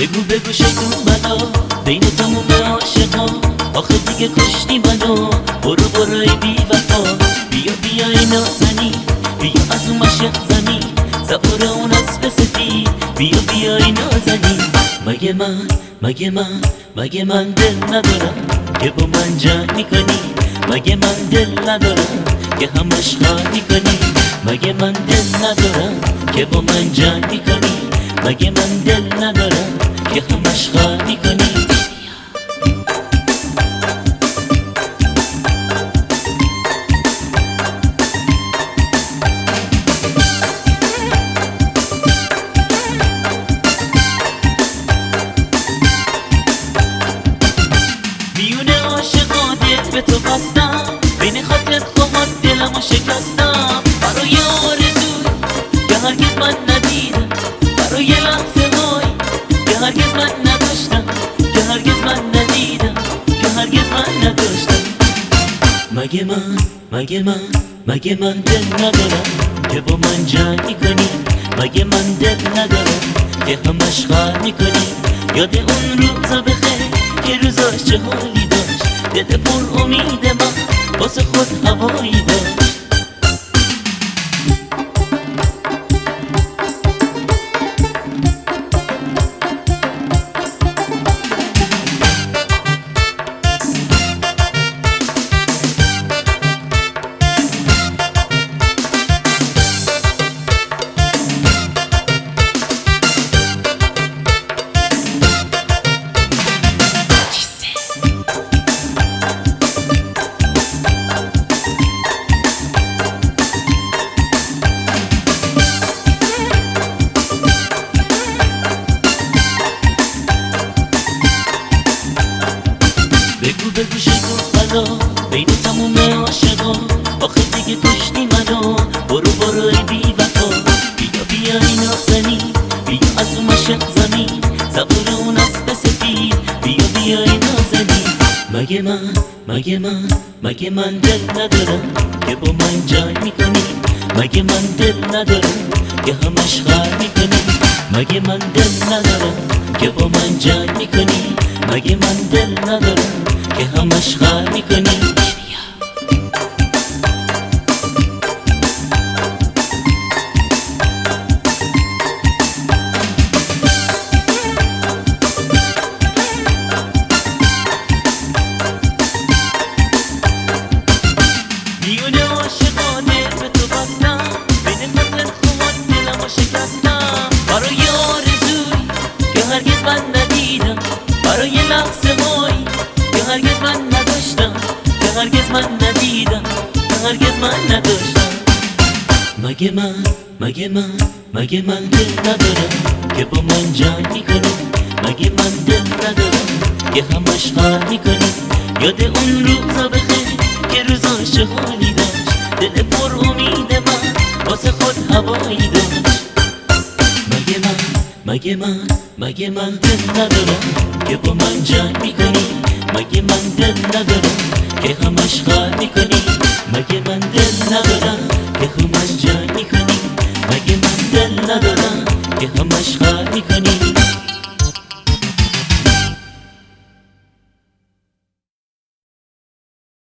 بگو بگو شیطون بلا بین تموم عاشقا، آخه دیگه کشتی منو. برو برو ای بی وفا، بیا بیا ای نازنی، بیا از اون مشق زنی، سوار اون اسب سفید، بیا بیا ای نازنی. مگه من دل ندارم که با من جنگ میکنی؟ مگه من دل ندارم که همش خواهی میکنی؟ مگه من دل ندارم که با من جنگ میکنی؟ مگه من دل ندارم که همش خواهی میکنی؟ به تو بستم، بین خاطر خواهد دلمو شکستم. برای آرزوی که هرگز من ندیدم، برای لحظه های که هرگز من نداشتم، که هرگز من ندیدم، که هرگز من نداشتم. مگه من دل ندارم که با من جنگ میکنی؟ مگه من دل ندارم که همش خواهد میکنی؟ یاد اون روزا بخیر که روزاش چه حالی داشت، دل پر امید من واسه خود هوایی داشت. بگو شیطون بلا بین تموم عاشقا، آخه دیگه کشتی منو. برو برو ای بی وفا، بیا بیا ای نازنی، بیا از اون مشق زمین، سوار اون اسب سفید، بیا بیا ای نازنی. مگه من دل ندارم که با من جنگ میکنی؟ مگه من دل ندارم که همش خواهی میکنی؟ مگه من دل ندارم که با من جنگ میکنی؟ مگه من دل ندارم که همش خواهی میکنی؟ میونه عاشقانه به تو بستم، بین خاطر خواهد دلمو شکستم. برای آرزوی که هرگز من ندیدم، برای لحظه هایی که هرگز من نداشتم، که هرگز من ندیدم، که هرگز من نداشتم. مگه من دل ندارم که با من جنگ میکنی؟ مگه من دل ندارم که همش خواهی میکنی؟ یاد اون روزا بخیر که روزاش چه حالی داشت، دل پر امید من واسه خود هوایی داشت. مگه من دل ندارم که با من جنگ میکنی؟ مگه من دل ندارم که همش خواهی میکنی؟ مگه من دل ندارم که همش جنگ میکنی؟ مگه من دل ندارم که همش خواهی میکنی؟